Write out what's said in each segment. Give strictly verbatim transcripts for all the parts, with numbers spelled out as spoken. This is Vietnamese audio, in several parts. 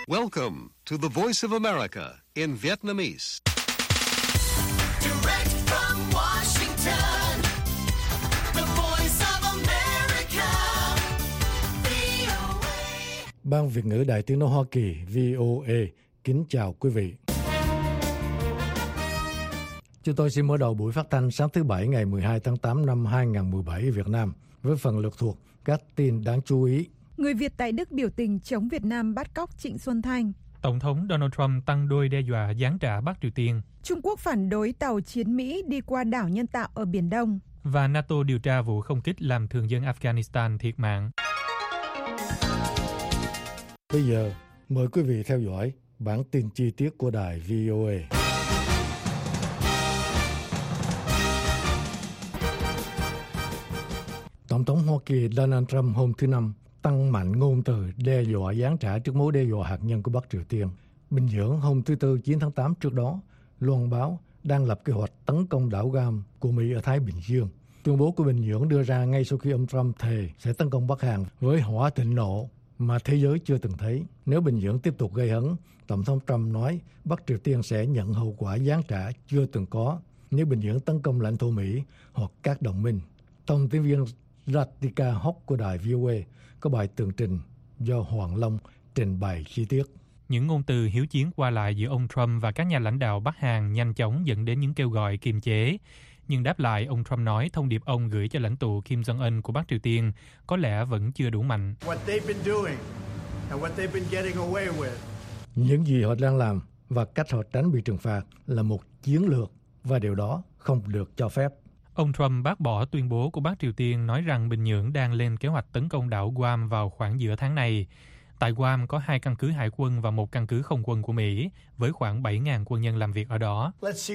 Welcome to the Voice of America in Vietnamese. Direct from Washington, the Voice of America, vê o a. Ban Việt ngữ Đài Tiếng nói Hoa Kỳ vê o a kính chào quý vị. Chúng tôi xin mở đầu buổi phát thanh sáng thứ Bảy ngày mười hai tháng tám năm hai nghìn không trăm mười bảy Việt Nam với phần lược thuộc các tin đáng chú ý. Người Việt tại Đức biểu tình chống Việt Nam bắt cóc Trịnh Xuân Thanh. Tổng thống Donald Trump tăng đôi đe dọa giáng trả Bắc Triều Tiên. Trung Quốc phản đối tàu chiến Mỹ đi qua đảo nhân tạo ở Biển Đông. Và NATO điều tra vụ không kích làm thường dân Afghanistan thiệt mạng. Bây giờ, mời quý vị theo dõi bản tin chi tiết của đài vê o a. Tổng thống Hoa Kỳ Donald Trump hôm thứ Năm tăng mạnh ngôn từ đe dọa giáng trả trước mối đe dọa hạt nhân của Bắc Triều Tiên. Bình Nhưỡng hôm thứ Tư chín tháng tám trước đó loan báo đang lập kế hoạch tấn công đảo Guam của Mỹ ở Thái Bình Dương. Tuyên bố của Bình Nhưỡng đưa ra ngay sau khi ông Trump thề sẽ tấn công Bắc Hàn với hỏa thịnh nộ mà thế giới chưa từng thấy. Nếu Bình Nhưỡng tiếp tục gây hấn, Tổng thống Trump nói Bắc Triều Tiên sẽ nhận hậu quả giáng trả chưa từng có nếu Bình Nhưỡng tấn công lãnh thổ Mỹ hoặc các đồng minh. Thông tin viên Ratika Hóc của đài vê o a có bài tường trình do Hoàng Long trình bày chi tiết. Những ngôn từ hiếu chiến qua lại giữa ông Trump và các nhà lãnh đạo Bắc Hàn nhanh chóng dẫn đến những kêu gọi kiềm chế. Nhưng đáp lại, ông Trump nói thông điệp ông gửi cho lãnh tụ Kim Jong-un của Bắc Triều Tiên có lẽ vẫn chưa đủ mạnh. Những gì họ đang làm và cách họ tránh bị trừng phạt là một chiến lược và điều đó không được cho phép. Ông Trump bác bỏ tuyên bố của Bắc Triều Tiên nói rằng Bình Nhưỡng đang lên kế hoạch tấn công đảo Guam vào khoảng giữa tháng này. Tại Guam có hai căn cứ hải quân và một căn cứ không quân của Mỹ với khoảng bảy nghìn quân nhân làm việc ở đó.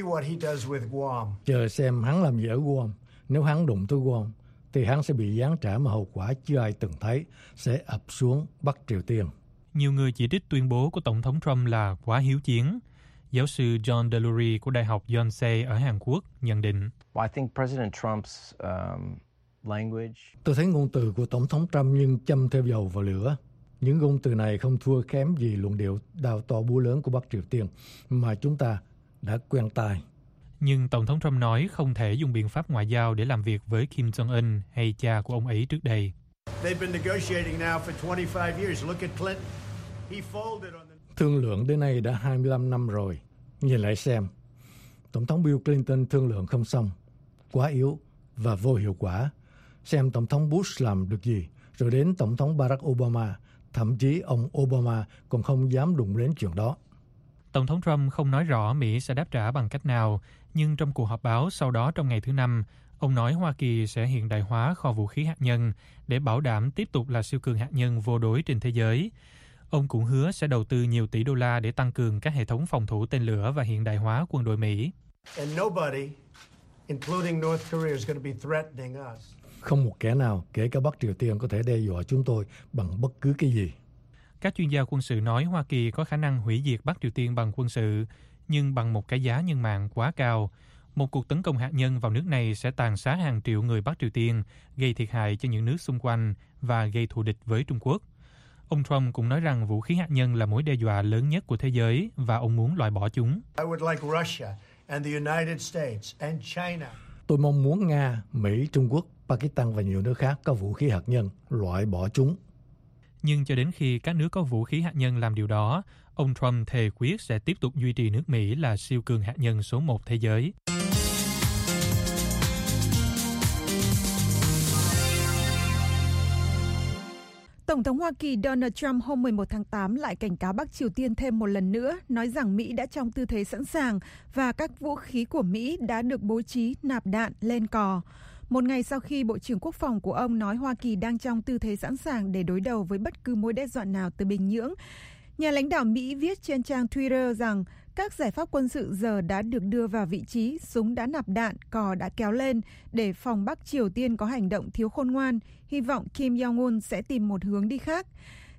Chờ xem hắn làm gì ở Guam. Nếu hắn đụng tới Guam thì hắn sẽ bị giáng trả mà hậu quả chưa ai từng thấy sẽ ập xuống Bắc Triều Tiên. Nhiều người chỉ trích tuyên bố của Tổng thống Trump là quá hiếu chiến. Giáo sư John Delury của Đại học Yonsei ở Hàn Quốc nhận định. Tôi thấy ngôn từ của Tổng thống Trump nhưng châm thêm dầu vào lửa. Những ngôn từ này không thua kém gì luận điệu đào to búa lớn của Bắc Triều Tiên mà chúng ta đã quen tai. Nhưng Tổng thống Trump nói không thể dùng biện pháp ngoại giao để làm việc với Kim Jong-un hay cha của ông ấy trước đây. Thương lượng đến nay đã hai mươi lăm năm rồi. Nhìn lại xem, Tổng thống Bill Clinton thương lượng không xong, quá yếu và vô hiệu quả. Xem Tổng thống Bush làm được gì, rồi đến Tổng thống Barack Obama, thậm chí ông Obama còn không dám đụng đến chuyện đó. Tổng thống Trump không nói rõ Mỹ sẽ đáp trả bằng cách nào, nhưng trong cuộc họp báo sau đó trong ngày thứ Năm, ông nói Hoa Kỳ sẽ hiện đại hóa kho vũ khí hạt nhân để bảo đảm tiếp tục là siêu cường hạt nhân vô đối trên thế giới. Ông cũng hứa sẽ đầu tư nhiều tỷ đô la để tăng cường các hệ thống phòng thủ tên lửa và hiện đại hóa quân đội Mỹ. Không một kẻ nào, kể cả Bắc Triều Tiên, có thể đe dọa chúng tôi bằng bất cứ cái gì. Các chuyên gia quân sự nói Hoa Kỳ có khả năng hủy diệt Bắc Triều Tiên bằng quân sự, nhưng bằng một cái giá nhân mạng quá cao. Một cuộc tấn công hạt nhân vào nước này sẽ tàn sát hàng triệu người Bắc Triều Tiên, gây thiệt hại cho những nước xung quanh và gây thù địch với Trung Quốc. Ông Trump cũng nói rằng vũ khí hạt nhân là mối đe dọa lớn nhất của thế giới và ông muốn loại bỏ chúng. Tôi mong muốn Nga, Mỹ, Trung Quốc, Pakistan và nhiều nước khác có vũ khí hạt nhân, loại bỏ chúng. Nhưng cho đến khi các nước có vũ khí hạt nhân làm điều đó, ông Trump thề quyết sẽ tiếp tục duy trì nước Mỹ là siêu cường hạt nhân số một thế giới. Tổng thống Hoa Kỳ Donald Trump hôm mười một tháng tám lại cảnh cáo Bắc Triều Tiên thêm một lần nữa, nói rằng Mỹ đã trong tư thế sẵn sàng và các vũ khí của Mỹ đã được bố trí nạp đạn lên cò. Một ngày sau khi Bộ trưởng Quốc phòng của ông nói Hoa Kỳ đang trong tư thế sẵn sàng để đối đầu với bất cứ mối đe dọa nào từ Bình Nhưỡng, nhà lãnh đạo Mỹ viết trên trang Twitter rằng các giải pháp quân sự giờ đã được đưa vào vị trí, súng đã nạp đạn, cò đã kéo lên để phòng Bắc Triều Tiên có hành động thiếu khôn ngoan, hy vọng Kim Jong-un sẽ tìm một hướng đi khác.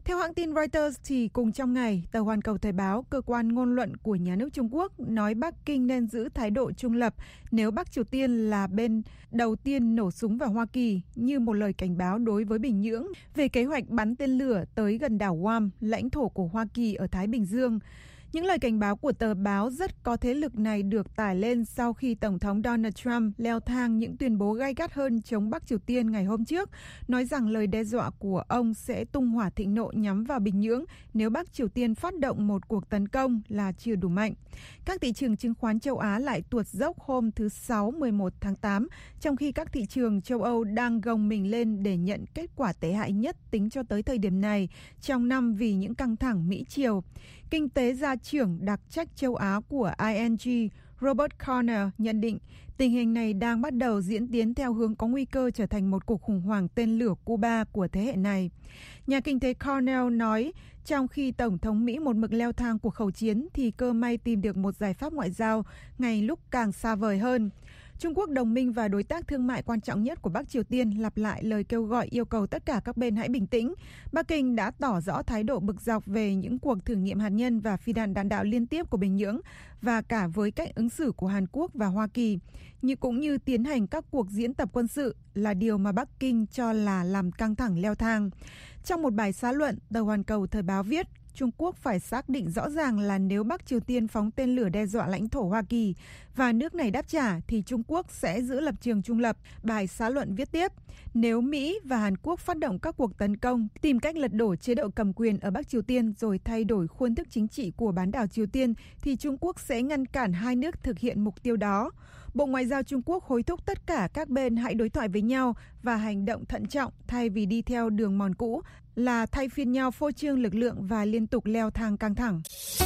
Theo hãng tin Reuters thì cùng trong ngày, tờ Hoàn Cầu Thời báo, cơ quan ngôn luận của nhà nước Trung Quốc, nói Bắc Kinh nên giữ thái độ trung lập nếu Bắc Triều Tiên là bên đầu tiên nổ súng vào Hoa Kỳ, như một lời cảnh báo đối với Bình Nhưỡng về kế hoạch bắn tên lửa tới gần đảo Guam, lãnh thổ của Hoa Kỳ ở Thái Bình Dương. Những lời cảnh báo của tờ báo rất có thế lực này được tải lên sau khi Tổng thống Donald Trump leo thang những tuyên bố gay gắt hơn chống Bắc Triều Tiên ngày hôm trước, nói rằng lời đe dọa của ông sẽ tung hỏa thịnh nộ nhắm vào Bình Nhưỡng nếu Bắc Triều Tiên phát động một cuộc tấn công là chưa đủ mạnh. Các thị trường chứng khoán châu Á lại tuột dốc hôm thứ Sáu mười một tháng tám, trong khi các thị trường châu Âu đang gồng mình lên để nhận kết quả tệ hại nhất tính cho tới thời điểm này trong năm vì những căng thẳng Mỹ-Triều. Kinh tế gia trưởng đặc trách châu Á của I N G Robert Corner nhận định tình hình này đang bắt đầu diễn tiến theo hướng có nguy cơ trở thành một cuộc khủng hoảng tên lửa Cuba của thế hệ này. Nhà kinh tế Cornell nói, trong khi Tổng thống Mỹ một mực leo thang cuộc khẩu chiến thì cơ may tìm được một giải pháp ngoại giao ngày lúc càng xa vời hơn. Trung Quốc, đồng minh và đối tác thương mại quan trọng nhất của Bắc Triều Tiên, lặp lại lời kêu gọi yêu cầu tất cả các bên hãy bình tĩnh. Bắc Kinh đã tỏ rõ thái độ bực dọc về những cuộc thử nghiệm hạt nhân và phi đạn đạn đạo liên tiếp của Bình Nhưỡng và cả với cách ứng xử của Hàn Quốc và Hoa Kỳ, như cũng như tiến hành các cuộc diễn tập quân sự là điều mà Bắc Kinh cho là làm căng thẳng leo thang. Trong một bài xã luận, tờ Hoàn Cầu Thời báo viết, Trung Quốc phải xác định rõ ràng là nếu Bắc Triều Tiên phóng tên lửa đe dọa lãnh thổ Hoa Kỳ và nước này đáp trả thì Trung Quốc sẽ giữ lập trường trung lập. Bài xã luận viết tiếp, nếu Mỹ và Hàn Quốc phát động các cuộc tấn công, tìm cách lật đổ chế độ cầm quyền ở Bắc Triều Tiên rồi thay đổi khuôn thức chính trị của bán đảo Triều Tiên thì Trung Quốc sẽ ngăn cản hai nước thực hiện mục tiêu đó. Bộ Ngoại giao Trung Quốc hối thúc tất cả các bên hãy đối thoại với nhau và hành động thận trọng thay vì đi theo đường mòn cũ là thay phiên nhau phô trương lực lượng và liên tục leo thang căng thẳng.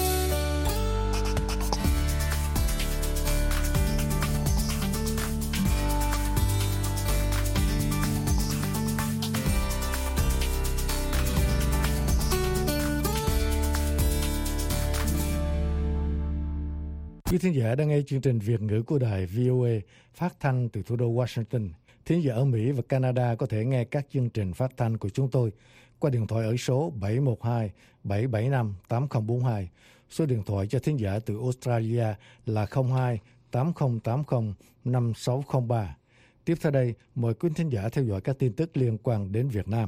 Quý thính giả đang nghe chương trình Việt ngữ của đài V O A phát thanh từ thủ đô Washington. Thính giả ở Mỹ và Canada có thể nghe các chương trình phát thanh của chúng tôi qua điện thoại ở số bảy một hai bảy bảy năm tám không bốn hai. Số điện thoại cho thính giả từ Australia là không hai tám không tám không năm sáu không ba. Tiếp theo đây, mời quý thính giả theo dõi các tin tức liên quan đến Việt Nam.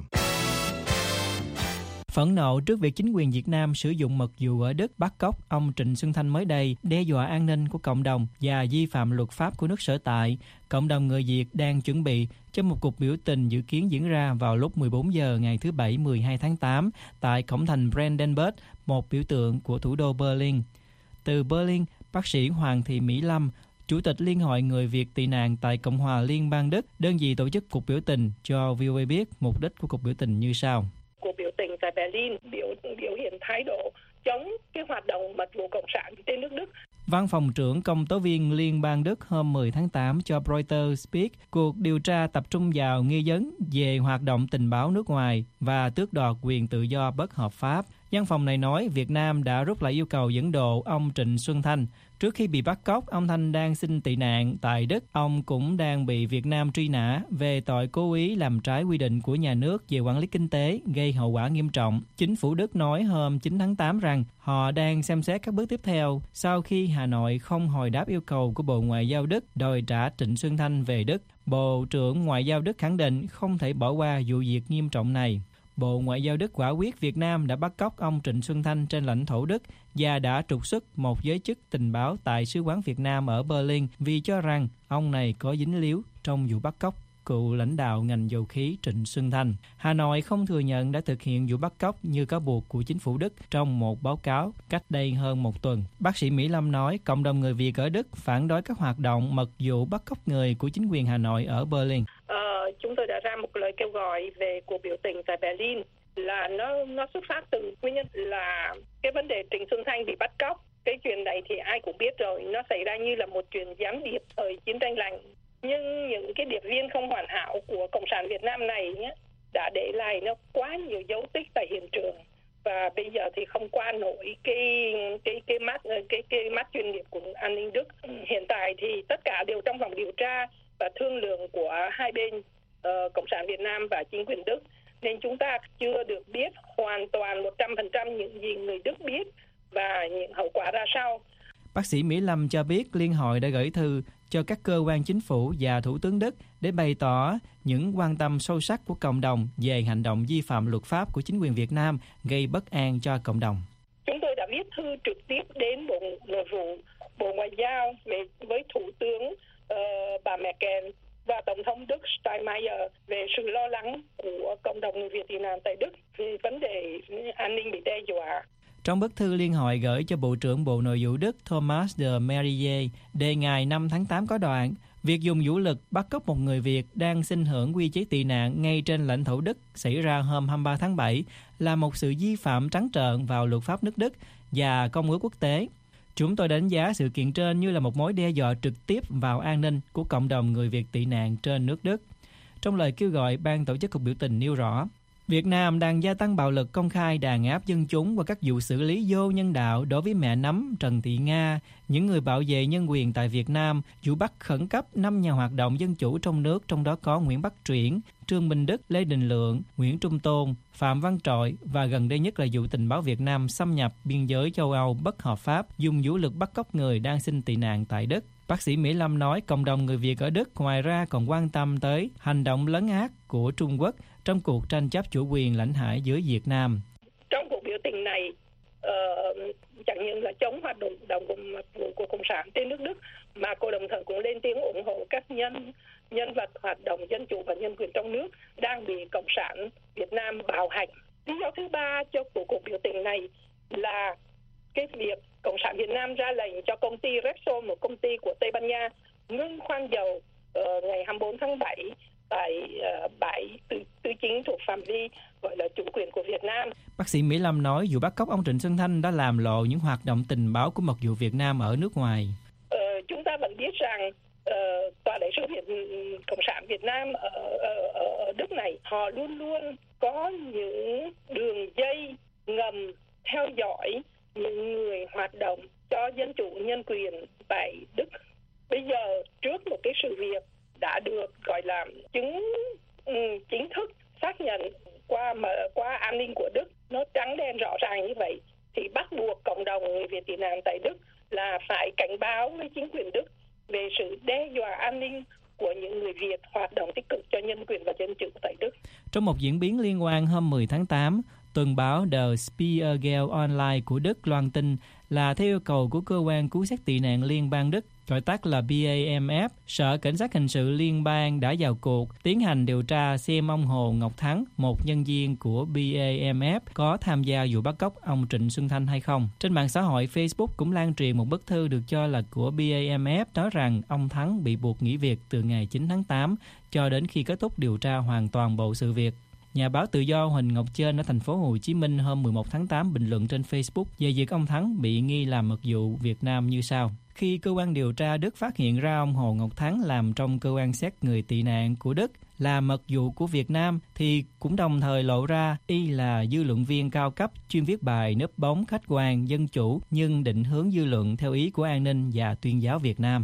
Phẫn nộ trước việc chính quyền Việt Nam sử dụng mật dụ ở Đức bắt cóc ông Trịnh Xuân Thanh mới đây, đe dọa an ninh của cộng đồng và vi phạm luật pháp của nước sở tại, cộng đồng người Việt đang chuẩn bị cho một cuộc biểu tình dự kiến diễn ra vào lúc mười bốn giờ ngày thứ Bảy mười hai tháng tám tại cổng thành Brandenburg, một biểu tượng của thủ đô Berlin. Từ Berlin, bác sĩ Hoàng Thị Mỹ Lâm, Chủ tịch Liên hội Người Việt tị nạn tại Cộng hòa Liên bang Đức, đơn vị tổ chức cuộc biểu tình, cho vê o a biết mục đích của cuộc biểu tình như sau. Cuộc biểu tình tại Berlin biểu biểu hiện thái độ chống cái hoạt động mật vụ cộng sản trên nước Đức. Văn phòng trưởng công tố viên Liên bang Đức hôm mười tháng tám cho Reuters biết cuộc điều tra tập trung vào nghi vấn về hoạt động tình báo nước ngoài và tước đoạt quyền tự do bất hợp pháp. Văn phòng này nói Việt Nam đã rút lại yêu cầu dẫn độ ông Trịnh Xuân Thanh. Trước khi bị bắt cóc, ông Thanh đang xin tị nạn tại Đức. Ông cũng đang bị Việt Nam truy nã về tội cố ý làm trái quy định của nhà nước về quản lý kinh tế, gây hậu quả nghiêm trọng. Chính phủ Đức nói hôm chín tháng tám rằng họ đang xem xét các bước tiếp theo sau khi Hà Nội không hồi đáp yêu cầu của Bộ Ngoại giao Đức đòi trả Trịnh Xuân Thanh về Đức. Bộ trưởng Ngoại giao Đức khẳng định không thể bỏ qua vụ việc nghiêm trọng này. Bộ Ngoại giao Đức quả quyết Việt Nam đã bắt cóc ông Trịnh Xuân Thanh trên lãnh thổ Đức và đã trục xuất một giới chức tình báo tại Sứ quán Việt Nam ở Berlin vì cho rằng ông này có dính líu trong vụ bắt cóc cựu lãnh đạo ngành dầu khí Trịnh Xuân Thanh. Hà Nội không thừa nhận đã thực hiện vụ bắt cóc như cáo buộc của chính phủ Đức trong một báo cáo cách đây hơn một tuần. Bác sĩ Mỹ Lâm nói cộng đồng người Việt ở Đức phản đối các hoạt động mật vụ bắt cóc người của chính quyền Hà Nội ở Berlin. Ờ, chúng tôi đã ra một lời kêu gọi về cuộc biểu tình tại Berlin là nó nó xuất phát từ nguyên nhân là cái vấn đề Trịnh Xuân Thanh bị bắt cóc. Cái chuyện này thì ai cũng biết rồi, nó xảy ra như là một chuyện gián điệp thời chiến tranh lạnh. Nhưng những cái điệp viên không hoàn hảo của Cộng sản Việt Nam này nhé, đã để lại nó quá nhiều dấu tích tại hiện trường và bây giờ thì không qua nổi cái cái cái mắt cái cái mắt chuyên nghiệp của an ninh Đức. Hiện tại thì tất cả đều trong vòng điều tra và thương lượng của hai bên, uh, Cộng sản Việt Nam và chính quyền Đức. nên chúng ta chưa được biết hoàn toàn một trăm phần trăm những gì người Đức biết và những hậu quả ra sao. Bác sĩ Mỹ Lâm cho biết Liên hội đã gửi thư cho các cơ quan chính phủ và Thủ tướng Đức để bày tỏ những quan tâm sâu sắc của cộng đồng về hành động vi phạm luật pháp của chính quyền Việt Nam gây bất an cho cộng đồng. Chúng tôi đã viết thư trực tiếp đến Bộ Nội vụ, Bộ Ngoại giao về, với Thủ tướng uh, bà Merkel và Tổng thống Đức Steinmeier về sự lo lắng của cộng đồng người Việt tị nạn tại Đức về vấn đề an ninh bị đe dọa. Trong bức thư Liên hội gửi cho Bộ trưởng Bộ Nội vụ Đức Thomas de Maizière đề ngày năm tháng tám có đoạn: việc dùng vũ lực bắt cóc một người Việt đang xin hưởng quy chế tị nạn ngay trên lãnh thổ Đức xảy ra hôm hai mươi ba tháng bảy là một sự vi phạm trắng trợn vào luật pháp nước Đức và công ước quốc tế. Chúng tôi đánh giá sự kiện trên như là một mối đe dọa trực tiếp vào an ninh của cộng đồng người Việt tị nạn trên nước Đức. Trong lời kêu gọi, ban tổ chức cuộc biểu tình nêu rõ, Việt Nam đang gia tăng bạo lực công khai đàn áp dân chúng qua các vụ xử lý vô nhân đạo đối với mẹ nấm Trần Thị Nga, những người bảo vệ nhân quyền tại Việt Nam, vụ bắt khẩn cấp năm nhà hoạt động dân chủ trong nước, trong đó có Nguyễn Bắc Truyển, Trương Minh Đức, Lê Đình Lượng, Nguyễn Trung Tôn, Phạm Văn Trội và gần đây nhất là vụ tình báo Việt Nam xâm nhập biên giới châu Âu bất hợp pháp, dùng vũ lực bắt cóc người đang xin tị nạn tại Đức. Bác sĩ Mỹ Lâm nói cộng đồng người Việt ở Đức ngoài ra còn quan tâm tới hành động lấn át của Trung Quốc trong cuộc tranh chấp chủ quyền lãnh hải với Việt Nam. Trong cuộc biểu tình này, uh, chẳng những là chống hoạt động động của, của Cộng sản trên nước Đức, mà cô đồng thời cũng lên tiếng ủng hộ các nhân nhân vật hoạt động dân chủ và nhân quyền trong nước đang bị Cộng sản Việt Nam bạo hành. Lý do thứ ba cho của cuộc biểu tình này là cái việc Cộng sản Việt Nam ra lệnh cho công ty Repsol, một công ty của Tây Ban Nha, ngưng khoan dầu uh, ngày hai mươi bốn tháng bảy tại uh, bãi tư, tư chính thuộc phạm vi gọi là chủ quyền của Việt Nam. Bác sĩ Mỹ Lâm nói vụ bắt cóc ông Trịnh Xuân Thanh đã làm lộ những hoạt động tình báo của mật vụ Việt Nam ở nước ngoài. Uh, chúng ta vẫn biết rằng uh, Tòa đại sứ Việt Cộng sản Việt Nam ở, ở, ở Đức này, họ luôn luôn có những đường dây ngầm theo dõi những người hoạt động cho dân chủ nhân quyền tại Đức. Bây giờ trước một cái sự việc đã được gọi là chứng um, chính thức xác nhận qua qua an ninh của Đức, nó trắng đen rõ ràng như vậy, thì bắt buộc cộng đồng người Việt tị nạn tại Đức là phải cảnh báo với chính quyền Đức về sự đe dọa an ninh của những người Việt hoạt động tích cực cho nhân quyền và dân chủ tại Đức. Trong một diễn biến liên quan, hôm mười tháng tám, tuần báo The Spiegel Online của Đức loan tin là theo yêu cầu của cơ quan cứu xét tị nạn liên bang Đức, gọi tắt là B A M F, Sở Cảnh sát Hình sự Liên bang đã vào cuộc tiến hành điều tra xem ông Hồ Ngọc Thắng, một nhân viên của B A M F, có tham gia vụ bắt cóc ông Trịnh Xuân Thanh hay không. Trên mạng xã hội Facebook cũng lan truyền một bức thư được cho là của B A M F nói rằng ông Thắng bị buộc nghỉ việc từ ngày chín tháng tám cho đến khi kết thúc điều tra hoàn toàn bộ sự việc. Nhà báo tự do Huỳnh Ngọc Chên ở thành phố Hồ Chí Minh hôm mười một tháng tám bình luận trên Facebook về việc ông Thắng bị nghi làm mật vụ Việt Nam như sau: khi cơ quan điều tra Đức phát hiện ra ông Hồ Ngọc Thắng làm trong cơ quan xét người tị nạn của Đức là mật vụ của Việt Nam, thì cũng đồng thời lộ ra y là dư luận viên cao cấp chuyên viết bài núp bóng khách quan, dân chủ nhưng định hướng dư luận theo ý của an ninh và tuyên giáo Việt Nam.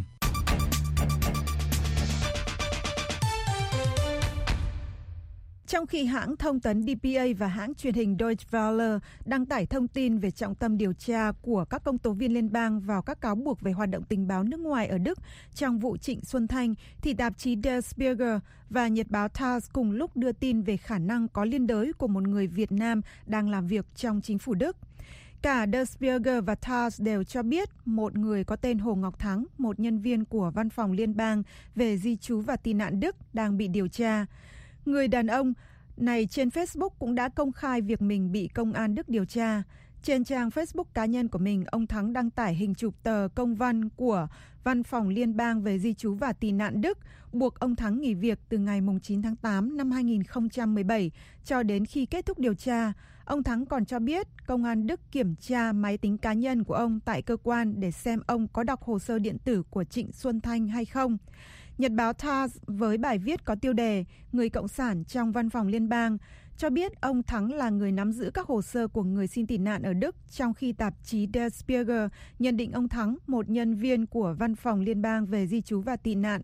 Trong khi hãng thông tấn D P A và hãng truyền hình Deutsche Welle đăng tải thông tin về trọng tâm điều tra của các công tố viên liên bang vào các cáo buộc về hoạt động tình báo nước ngoài ở Đức trong vụ Trịnh Xuân Thanh, thì tạp chí Der Spiegel và nhật báo Taz cùng lúc đưa tin về khả năng có liên đới của một người Việt Nam đang làm việc trong chính phủ Đức. Cả Der Spiegel và Taz đều cho biết một người có tên Hồ Ngọc Thắng, một nhân viên của Văn phòng Liên bang về di trú và tị nạn Đức, đang bị điều tra. Người đàn ông này trên Facebook cũng đã công khai việc mình bị công an Đức điều tra. Trên trang Facebook cá nhân của mình, ông Thắng đăng tải hình chụp tờ công văn của Văn phòng Liên bang về di trú và tị nạn Đức buộc ông Thắng nghỉ việc từ ngày chín tháng tám năm hai nghìn không trăm mười bảy cho đến khi kết thúc điều tra. Ông Thắng còn cho biết công an Đức kiểm tra máy tính cá nhân của ông tại cơ quan để xem ông có đọc hồ sơ điện tử của Trịnh Xuân Thanh hay không. Nhật báo Taz với bài viết có tiêu đề Người Cộng sản trong Văn phòng Liên bang cho biết ông Thắng là người nắm giữ các hồ sơ của người xin tị nạn ở Đức, trong khi tạp chí Der Spiegel nhận định ông Thắng, một nhân viên của Văn phòng Liên bang về di trú và tị nạn,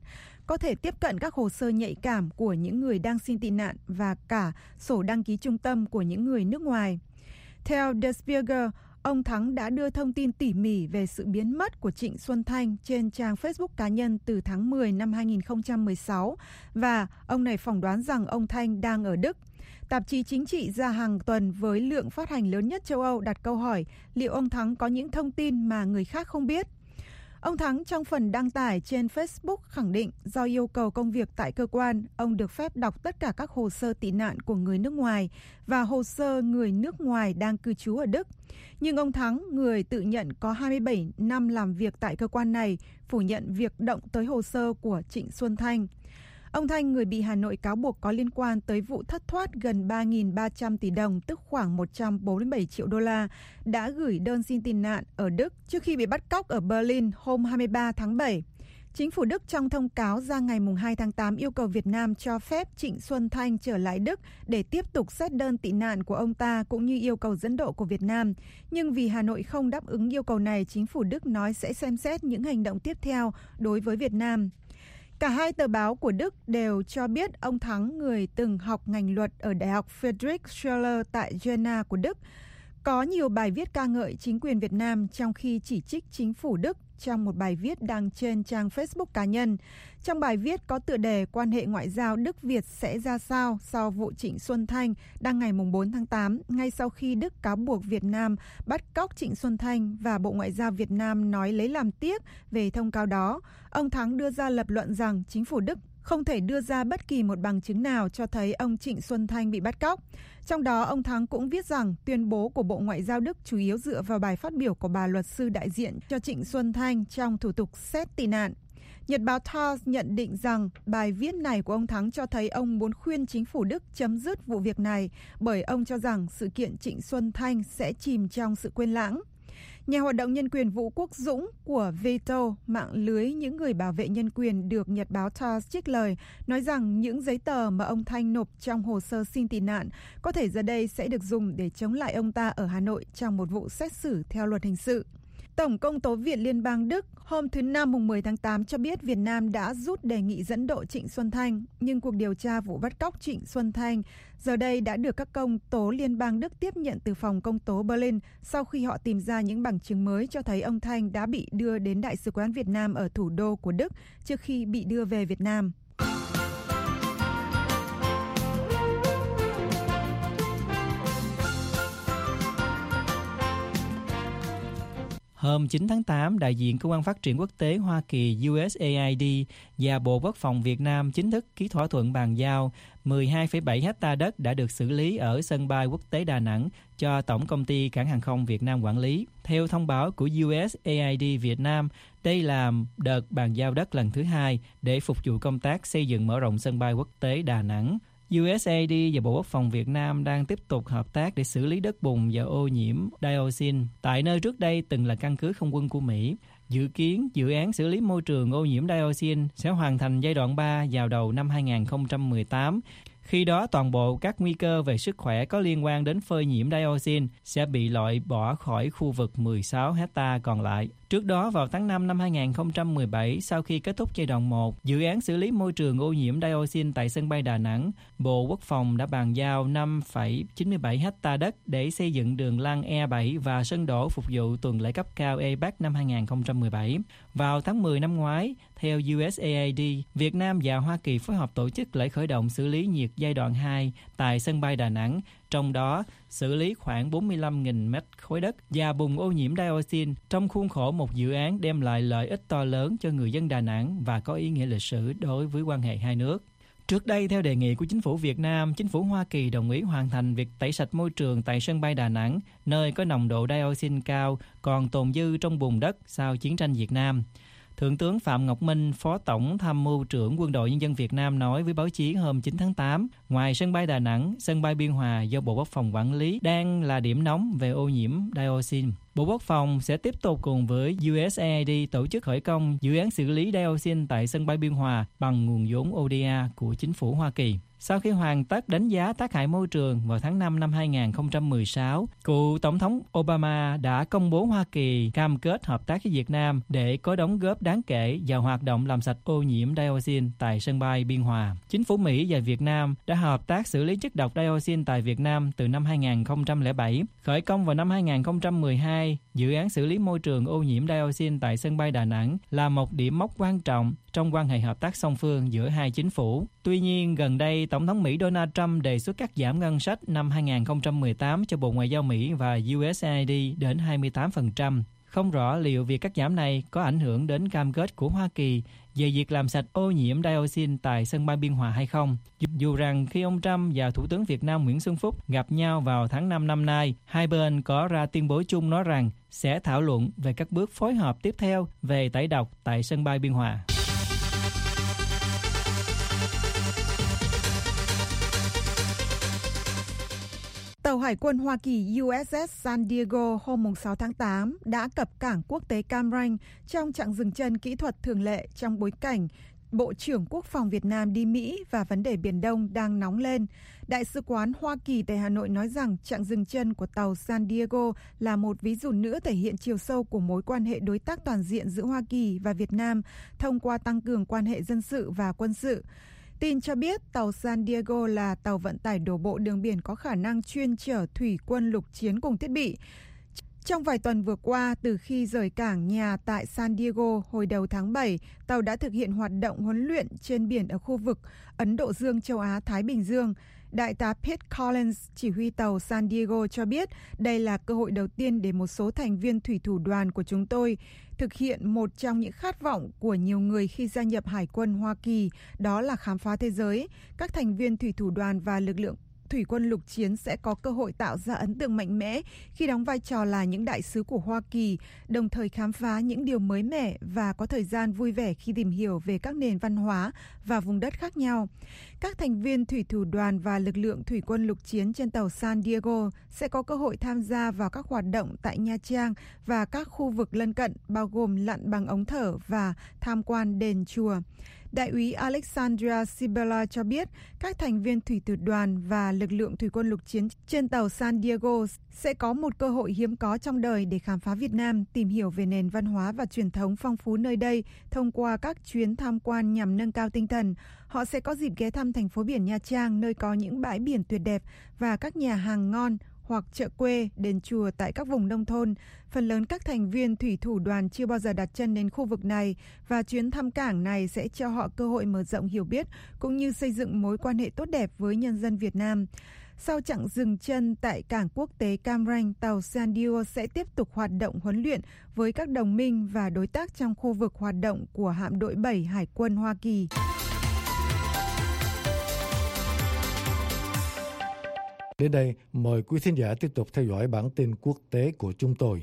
có thể tiếp cận các hồ sơ nhạy cảm của những người đang xin tị nạn và cả sổ đăng ký trung tâm của những người nước ngoài. Theo Der Spiegel, ông Thắng đã đưa thông tin tỉ mỉ về sự biến mất của Trịnh Xuân Thanh trên trang Facebook cá nhân từ tháng mười năm hai nghìn không trăm mười sáu và ông này phỏng đoán rằng ông Thanh đang ở Đức. Tạp chí chính trị ra hàng tuần với lượng phát hành lớn nhất châu Âu đặt câu hỏi liệu ông Thắng có những thông tin mà người khác không biết. Ông Thắng trong phần đăng tải trên Facebook khẳng định do yêu cầu công việc tại cơ quan, ông được phép đọc tất cả các hồ sơ tị nạn của người nước ngoài và hồ sơ người nước ngoài đang cư trú ở Đức. Nhưng ông Thắng, người tự nhận có hai mươi bảy năm làm việc tại cơ quan này, phủ nhận việc động tới hồ sơ của Trịnh Xuân Thanh. Ông Thanh, người bị Hà Nội cáo buộc có liên quan tới vụ thất thoát gần ba nghìn ba trăm tỷ đồng, tức khoảng một trăm bốn mươi bảy triệu đô la, đã gửi đơn xin tị nạn ở Đức trước khi bị bắt cóc ở Berlin hôm hai mươi ba tháng bảy. Chính phủ Đức trong thông cáo ra ngày hai tháng tám yêu cầu Việt Nam cho phép Trịnh Xuân Thanh trở lại Đức để tiếp tục xét đơn tị nạn của ông ta cũng như yêu cầu dẫn độ của Việt Nam. Nhưng vì Hà Nội không đáp ứng yêu cầu này, chính phủ Đức nói sẽ xem xét những hành động tiếp theo đối với Việt Nam. Cả hai tờ báo của Đức đều cho biết ông Thắng, người từng học ngành luật ở Đại học Friedrich Schiller tại Jena của Đức, có nhiều bài viết ca ngợi chính quyền Việt Nam trong khi chỉ trích chính phủ Đức trong một bài viết đăng trên trang Facebook cá nhân. Trong bài viết có tựa đề quan hệ ngoại giao Đức-Việt sẽ ra sao sau vụ Trịnh Xuân Thanh đăng ngày bốn tháng tám, ngay sau khi Đức cáo buộc Việt Nam bắt cóc Trịnh Xuân Thanh và Bộ Ngoại giao Việt Nam nói lấy làm tiếc về thông cáo đó. Ông Thắng đưa ra lập luận rằng chính phủ Đức không thể đưa ra bất kỳ một bằng chứng nào cho thấy ông Trịnh Xuân Thanh bị bắt cóc. Trong đó, ông Thắng cũng viết rằng tuyên bố của Bộ Ngoại giao Đức chủ yếu dựa vào bài phát biểu của bà luật sư đại diện cho Trịnh Xuân Thanh trong thủ tục xét tị nạn. Nhật báo Taz nhận định rằng bài viết này của ông Thắng cho thấy ông muốn khuyên chính phủ Đức chấm dứt vụ việc này bởi ông cho rằng sự kiện Trịnh Xuân Thanh sẽ chìm trong sự quên lãng. Nhà hoạt động nhân quyền Vũ Quốc Dũng của Veto, mạng lưới những người bảo vệ nhân quyền được Nhật báo Taz trích lời, nói rằng những giấy tờ mà ông Thanh nộp trong hồ sơ xin tị nạn có thể giờ đây sẽ được dùng để chống lại ông ta ở Hà Nội trong một vụ xét xử theo luật hình sự. Tổng công tố viện Liên bang Đức hôm thứ Năm mùng mười tháng tám cho biết Việt Nam đã rút đề nghị dẫn độ Trịnh Xuân Thanh, nhưng cuộc điều tra vụ bắt cóc Trịnh Xuân Thanh giờ đây đã được các công tố Liên bang Đức tiếp nhận từ phòng công tố Berlin sau khi họ tìm ra những bằng chứng mới cho thấy ông Thanh đã bị đưa đến Đại sứ quán Việt Nam ở thủ đô của Đức trước khi bị đưa về Việt Nam. Hôm chín tháng tám, đại diện Cơ quan Phát triển Quốc tế Hoa Kỳ U S A I D và Bộ Quốc phòng Việt Nam chính thức ký thỏa thuận bàn giao mười hai phẩy bảy héc ta đất đã được xử lý ở sân bay quốc tế Đà Nẵng cho Tổng công ty Cảng hàng không Việt Nam quản lý. Theo thông báo của U S A I D Việt Nam, đây là đợt bàn giao đất lần thứ hai để phục vụ công tác xây dựng mở rộng sân bay quốc tế Đà Nẵng. U S A I D và Bộ Quốc phòng Việt Nam đang tiếp tục hợp tác để xử lý đất bùn và ô nhiễm dioxin tại nơi trước đây từng là căn cứ không quân của Mỹ. Dự kiến dự án xử lý môi trường ô nhiễm dioxin sẽ hoàn thành giai đoạn ba vào đầu năm hai nghìn không trăm mười tám. Khi đó, toàn bộ các nguy cơ về sức khỏe có liên quan đến phơi nhiễm dioxin sẽ bị loại bỏ khỏi khu vực mười sáu héc ta còn lại. Trước đó, vào tháng năm năm hai nghìn không trăm mười bảy, sau khi kết thúc giai đoạn một, dự án xử lý môi trường ô nhiễm dioxin tại sân bay Đà Nẵng, Bộ Quốc phòng đã bàn giao năm phẩy chín mươi bảy héc ta đất để xây dựng đường lăn E bảy và sân đỗ phục vụ tuần lễ cấp cao a pếch năm hai nghìn không trăm mười bảy. Vào tháng mười năm ngoái, theo U S A I D, Việt Nam và Hoa Kỳ phối hợp tổ chức lễ khởi động xử lý nhiệt giai đoạn hai tại sân bay Đà Nẵng, trong đó xử lý khoảng bốn mươi lăm nghìn mét khối đất và bùn ô nhiễm dioxin trong khuôn khổ một dự án đem lại lợi ích to lớn cho người dân Đà Nẵng và có ý nghĩa lịch sử đối với quan hệ hai nước. Trước đây, theo đề nghị của chính phủ Việt Nam, chính phủ Hoa Kỳ đồng ý hoàn thành việc tẩy sạch môi trường tại sân bay Đà Nẵng, nơi có nồng độ dioxin cao còn tồn dư trong bùn đất sau chiến tranh Việt Nam. Thượng tướng Phạm Ngọc Minh, Phó Tổng Tham mưu trưởng Quân đội Nhân dân Việt Nam nói với báo chí hôm chín tháng tám, ngoài sân bay Đà Nẵng, sân bay Biên Hòa do Bộ Quốc phòng quản lý đang là điểm nóng về ô nhiễm dioxin. Bộ Quốc phòng sẽ tiếp tục cùng với U S A I D tổ chức khởi công dự án xử lý dioxin tại sân bay Biên Hòa bằng nguồn vốn O D A của chính phủ Hoa Kỳ. Sau khi hoàn tất đánh giá tác hại môi trường vào tháng năm năm hai nghìn không trăm mười sáu, cựu Tổng thống Obama đã công bố Hoa Kỳ cam kết hợp tác với Việt Nam để có đóng góp đáng kể vào hoạt động làm sạch ô nhiễm dioxin tại sân bay Biên Hòa. Chính phủ Mỹ và Việt Nam đã hợp tác xử lý chất độc dioxin tại Việt Nam từ năm hai nghìn không trăm lẻ bảy. Khởi công vào năm hai nghìn không trăm mười hai, dự án xử lý môi trường ô nhiễm dioxin tại sân bay Đà Nẵng là một điểm mốc quan trọng trong quan hệ hợp tác song phương giữa hai chính phủ. Tuy nhiên, gần đây, Tổng thống Mỹ Donald Trump đề xuất cắt giảm ngân sách năm hai nghìn không trăm mười tám cho Bộ Ngoại giao Mỹ và u ét a i đê đến hai mươi tám phần trăm. Không rõ liệu việc cắt giảm này có ảnh hưởng đến cam kết của Hoa Kỳ về việc làm sạch ô nhiễm dioxin tại sân bay Biên Hòa hay không. Dù rằng khi ông Trump và Thủ tướng Việt Nam Nguyễn Xuân Phúc gặp nhau vào tháng năm năm nay, hai bên có ra tuyên bố chung nói rằng sẽ thảo luận về các bước phối hợp tiếp theo về tẩy độc tại sân bay Biên Hòa. Tàu Hải quân Hoa Kỳ u ét ét San Diego hôm sáu tháng tám đã cập cảng quốc tế Cam Ranh trong chặng dừng chân kỹ thuật thường lệ trong bối cảnh Bộ trưởng Quốc phòng Việt Nam đi Mỹ và vấn đề Biển Đông đang nóng lên. Đại sứ quán Hoa Kỳ tại Hà Nội nói rằng chặng dừng chân của tàu San Diego là một ví dụ nữa thể hiện chiều sâu của mối quan hệ đối tác toàn diện giữa Hoa Kỳ và Việt Nam thông qua tăng cường quan hệ dân sự và quân sự. Tin cho biết tàu San Diego là tàu vận tải đổ bộ đường biển có khả năng chuyên chở thủy quân lục chiến cùng thiết bị. Trong vài tuần vừa qua, từ khi rời cảng nhà tại San Diego hồi đầu tháng bảy, tàu đã thực hiện hoạt động huấn luyện trên biển ở khu vực Ấn Độ Dương, châu Á, Thái Bình Dương. Đại tá Pete Collins, chỉ huy tàu San Diego cho biết đây là cơ hội đầu tiên để một số thành viên thủy thủ đoàn của chúng tôi thực hiện một trong những khát vọng của nhiều người khi gia nhập Hải quân Hoa Kỳ, đó là khám phá thế giới. Các thành viên thủy thủ đoàn và lực lượng thủy quân lục chiến sẽ có cơ hội tạo ra ấn tượng mạnh mẽ khi đóng vai trò là những đại sứ của Hoa Kỳ, đồng thời khám phá những điều mới mẻ và có thời gian vui vẻ khi tìm hiểu về các nền văn hóa và vùng đất khác nhau. Các thành viên thủy thủ đoàn và lực lượng thủy quân lục chiến trên tàu San Diego sẽ có cơ hội tham gia vào các hoạt động tại Nha Trang và các khu vực lân cận, bao gồm lặn bằng ống thở và tham quan đền chùa. Đại úy Alexandra Sibella cho biết các thành viên thủy thủ đoàn và lực lượng thủy quân lục chiến trên tàu San Diego sẽ có một cơ hội hiếm có trong đời để khám phá Việt Nam, tìm hiểu về nền văn hóa và truyền thống phong phú nơi đây thông qua các chuyến tham quan nhằm nâng cao tinh thần. Họ sẽ có dịp ghé thăm thành phố biển Nha Trang, nơi có những bãi biển tuyệt đẹp và các nhà hàng ngon, hoặc chợ quê, đền chùa tại các vùng nông thôn. Phần lớn các thành viên thủy thủ đoàn chưa bao giờ đặt chân đến khu vực này và chuyến thăm cảng này sẽ cho họ cơ hội mở rộng hiểu biết cũng như xây dựng mối quan hệ tốt đẹp với nhân dân Việt Nam. Sau chặng dừng chân tại cảng quốc tế Cam Ranh, tàu San Diego sẽ tiếp tục hoạt động huấn luyện với các đồng minh và đối tác trong khu vực hoạt động của hạm đội bảy Hải quân Hoa Kỳ. Đến đây, mời quý thính giả tiếp tục theo dõi bản tin quốc tế của chúng tôi.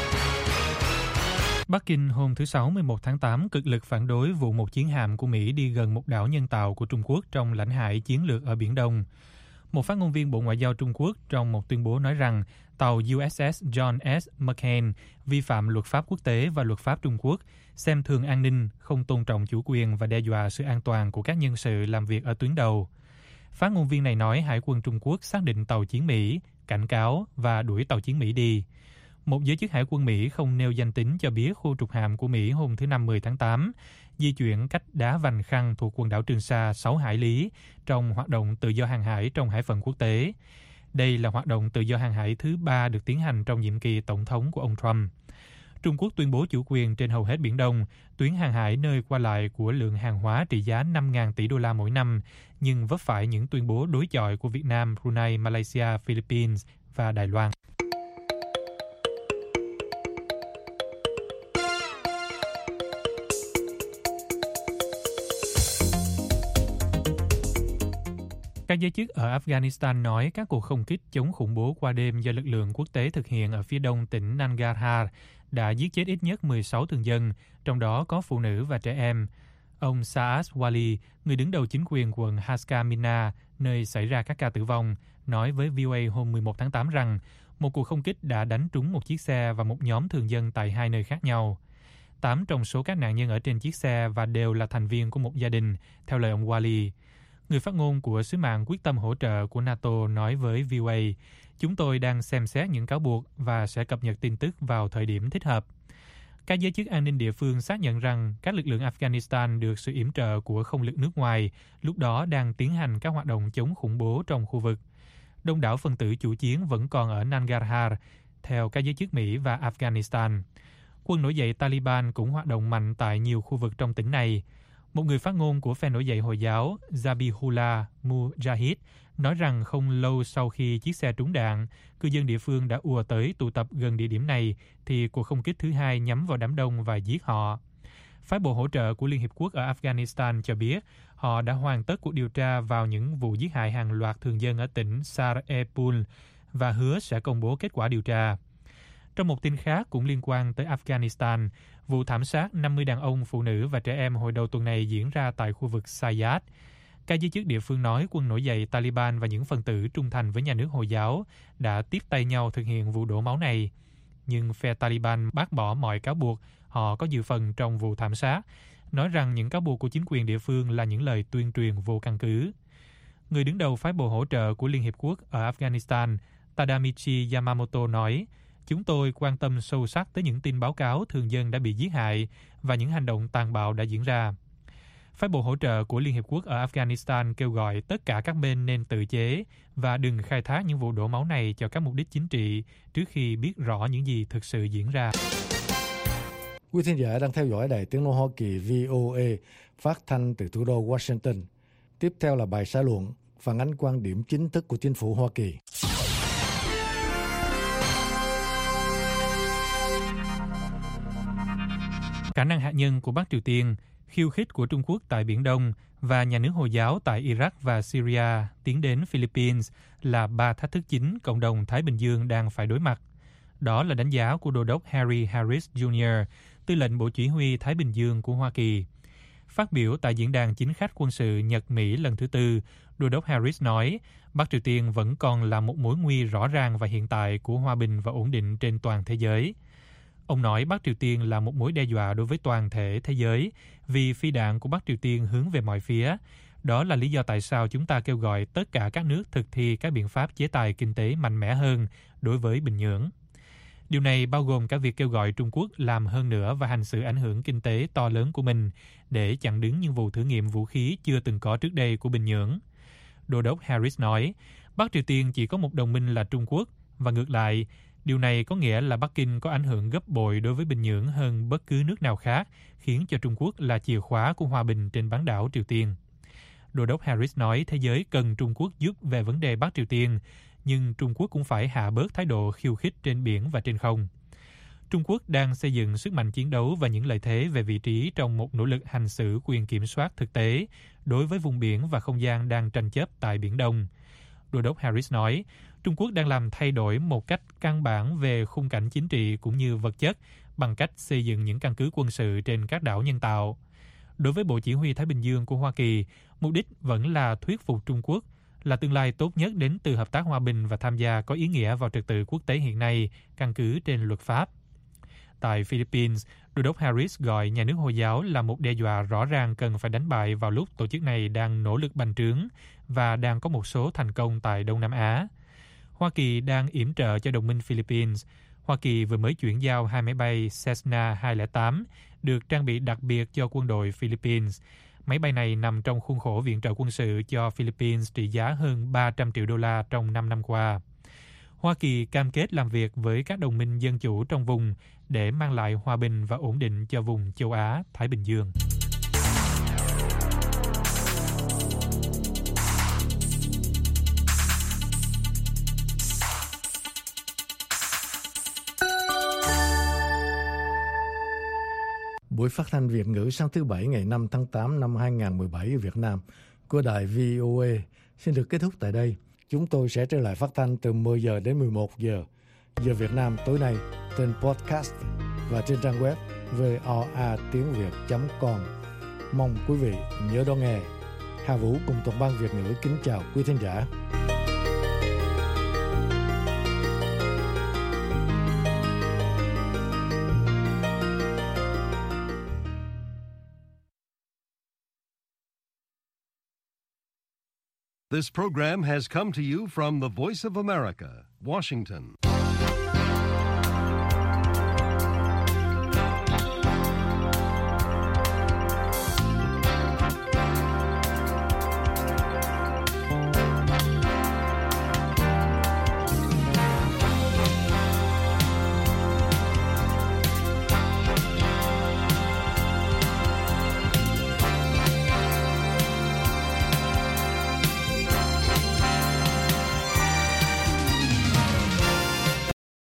Bắc Kinh hôm thứ Sáu mười một tháng tám cực lực phản đối vụ một chiến hạm của Mỹ đi gần một đảo nhân tạo của Trung Quốc trong lãnh hải chiến lược ở Biển Đông. Một phát ngôn viên Bộ Ngoại giao Trung Quốc trong một tuyên bố nói rằng tàu u ét ét John S. McCain vi phạm luật pháp quốc tế và luật pháp Trung Quốc, xem thường an ninh, không tôn trọng chủ quyền và đe dọa sự an toàn của các nhân sự làm việc ở tuyến đầu. Phát ngôn viên này nói Hải quân Trung Quốc xác định tàu chiến Mỹ, cảnh cáo và đuổi tàu chiến Mỹ đi. Một giới chức Hải quân Mỹ không nêu danh tính cho biết khu trục hạm của Mỹ hôm thứ Năm mười tháng tám di chuyển cách đá Vành Khăn thuộc quần đảo Trường Sa sáu hải lý trong hoạt động tự do hàng hải trong hải phận quốc tế. Đây là hoạt động tự do hàng hải thứ ba được tiến hành trong nhiệm kỳ tổng thống của ông Trump. Trung Quốc tuyên bố chủ quyền trên hầu hết Biển Đông, tuyến hàng hải nơi qua lại của lượng hàng hóa trị giá năm nghìn tỷ đô la mỗi năm, nhưng vấp phải những tuyên bố đối chọi của Việt Nam, Brunei, Malaysia, Philippines và Đài Loan. Các giới chức ở Afghanistan nói các cuộc không kích chống khủng bố qua đêm do lực lượng quốc tế thực hiện ở phía đông tỉnh Nangarhar đã giết chết ít nhất mười sáu thường dân, trong đó có phụ nữ và trẻ em. Ông Saad Wali, người đứng đầu chính quyền quận Haskamina, nơi xảy ra các ca tử vong, nói với vê o a hôm mười một tháng tám rằng một cuộc không kích đã đánh trúng một chiếc xe và một nhóm thường dân tại hai nơi khác nhau. Tám trong số các nạn nhân ở trên chiếc xe và đều là thành viên của một gia đình, theo lời ông Wali. Người phát ngôn của sứ mạng quyết tâm hỗ trợ của NATO nói với vê o a, chúng tôi đang xem xét những cáo buộc và sẽ cập nhật tin tức vào thời điểm thích hợp. Các giới chức an ninh địa phương xác nhận rằng các lực lượng Afghanistan được sự yểm trợ của không lực nước ngoài lúc đó đang tiến hành các hoạt động chống khủng bố trong khu vực. Đông đảo phần tử chủ chiến vẫn còn ở Nangarhar, theo các giới chức Mỹ và Afghanistan. Quân nổi dậy Taliban cũng hoạt động mạnh tại nhiều khu vực trong tỉnh này. Một người phát ngôn của phe nổi dậy Hồi giáo Zabihullah Mujahid nói rằng không lâu sau khi chiếc xe trúng đạn, cư dân địa phương đã ùa tới tụ tập gần địa điểm này, thì cuộc không kích thứ hai nhắm vào đám đông và giết họ. Phái bộ hỗ trợ của Liên Hiệp Quốc ở Afghanistan cho biết họ đã hoàn tất cuộc điều tra vào những vụ giết hại hàng loạt thường dân ở tỉnh Sar-e-Pul và hứa sẽ công bố kết quả điều tra. Trong một tin khác cũng liên quan tới Afghanistan, vụ thảm sát năm mươi đàn ông, phụ nữ và trẻ em hồi đầu tuần này diễn ra tại khu vực Sayad. Các giới chức địa phương nói quân nổi dậy Taliban và những phần tử trung thành với nhà nước Hồi giáo đã tiếp tay nhau thực hiện vụ đổ máu này. Nhưng phe Taliban bác bỏ mọi cáo buộc họ có dự phần trong vụ thảm sát, nói rằng những cáo buộc của chính quyền địa phương là những lời tuyên truyền vô căn cứ. Người đứng đầu phái bộ hỗ trợ của Liên Hiệp Quốc ở Afghanistan, Tadamichi Yamamoto nói, chúng tôi quan tâm sâu sắc tới những tin báo cáo thường dân đã bị giết hại và những hành động tàn bạo đã diễn ra. Phái bộ hỗ trợ của Liên Hiệp Quốc ở Afghanistan kêu gọi tất cả các bên nên tự chế và đừng khai thác những vụ đổ máu này cho các mục đích chính trị trước khi biết rõ những gì thực sự diễn ra. Quý thính giả đang theo dõi Đài Tiếng nói Hoa Kỳ vê o a phát thanh từ thủ đô Washington. Tiếp theo là bài xã luận phản ánh quan điểm chính thức của chính phủ Hoa Kỳ. Khả năng hạt nhân của Bắc Triều Tiên, khiêu khích của Trung Quốc tại Biển Đông và nhà nước Hồi giáo tại Iraq và Syria tiến đến Philippines là ba thách thức chính cộng đồng Thái Bình Dương đang phải đối mặt. Đó là đánh giá của Đô đốc Harry Harris Junior, tư lệnh Bộ Chỉ huy Thái Bình Dương của Hoa Kỳ. Phát biểu tại diễn đàn chính khách quân sự Nhật-Mỹ lần thứ tư, Đô đốc Harris nói Bắc Triều Tiên vẫn còn là một mối nguy rõ ràng và hiện tại của hòa bình và ổn định trên toàn thế giới. Ông nói Bắc Triều Tiên là một mối đe dọa đối với toàn thể thế giới vì phi đạn của Bắc Triều Tiên hướng về mọi phía. Đó là lý do tại sao chúng ta kêu gọi tất cả các nước thực thi các biện pháp chế tài kinh tế mạnh mẽ hơn đối với Bình Nhưỡng. Điều này bao gồm cả việc kêu gọi Trung Quốc làm hơn nữa và hành xử ảnh hưởng kinh tế to lớn của mình để chặn đứng những vụ thử nghiệm vũ khí chưa từng có trước đây của Bình Nhưỡng. Đô đốc Harris nói, Bắc Triều Tiên chỉ có một đồng minh là Trung Quốc, và ngược lại, điều này có nghĩa là Bắc Kinh có ảnh hưởng gấp bội đối với Bình Nhưỡng hơn bất cứ nước nào khác, khiến cho Trung Quốc là chìa khóa của hòa bình trên bán đảo Triều Tiên. Đô đốc Harris nói thế giới cần Trung Quốc giúp về vấn đề Bắc Triều Tiên, nhưng Trung Quốc cũng phải hạ bớt thái độ khiêu khích trên biển và trên không. Trung Quốc đang xây dựng sức mạnh chiến đấu và những lợi thế về vị trí trong một nỗ lực hành xử quyền kiểm soát thực tế đối với vùng biển và không gian đang tranh chấp tại Biển Đông. Đô đốc Harris nói, Trung Quốc đang làm thay đổi một cách căn bản về khung cảnh chính trị cũng như vật chất bằng cách xây dựng những căn cứ quân sự trên các đảo nhân tạo. Đối với Bộ Chỉ huy Thái Bình Dương của Hoa Kỳ, mục đích vẫn là thuyết phục Trung Quốc là tương lai tốt nhất đến từ hợp tác hòa bình và tham gia có ý nghĩa vào trật tự quốc tế hiện nay, căn cứ trên luật pháp. Tại Philippines, Đô đốc Harris gọi nhà nước Hồi giáo là một đe dọa rõ ràng cần phải đánh bại vào lúc tổ chức này đang nỗ lực bành trướng và đang có một số thành công tại Đông Nam Á. Hoa Kỳ đang yểm trợ cho đồng minh Philippines. Hoa Kỳ vừa mới chuyển giao hai máy bay Cessna hai không tám được trang bị đặc biệt cho quân đội Philippines. Máy bay này nằm trong khuôn khổ viện trợ quân sự cho Philippines trị giá hơn ba trăm triệu đô la trong năm năm qua. Hoa Kỳ cam kết làm việc với các đồng minh dân chủ trong vùng để mang lại hòa bình và ổn định cho vùng châu Á, Thái Bình Dương. Buổi phát thanh Việt ngữ sáng thứ Bảy ngày năm tháng tám năm hai nghìn không trăm mười bảy ở Việt Nam của đài vê o a xin được kết thúc tại đây. Chúng tôi sẽ trở lại phát thanh từ mười giờ đến mười một giờ giờ Việt Nam tối nay trên podcast và trên trang web vê o a tiếng việt chấm com. Mong quý vị nhớ đón nghe. Hà Vũ cùng toàn ban Việt ngữ kính chào quý thính giả. This program has come to you from the Voice of America, Washington.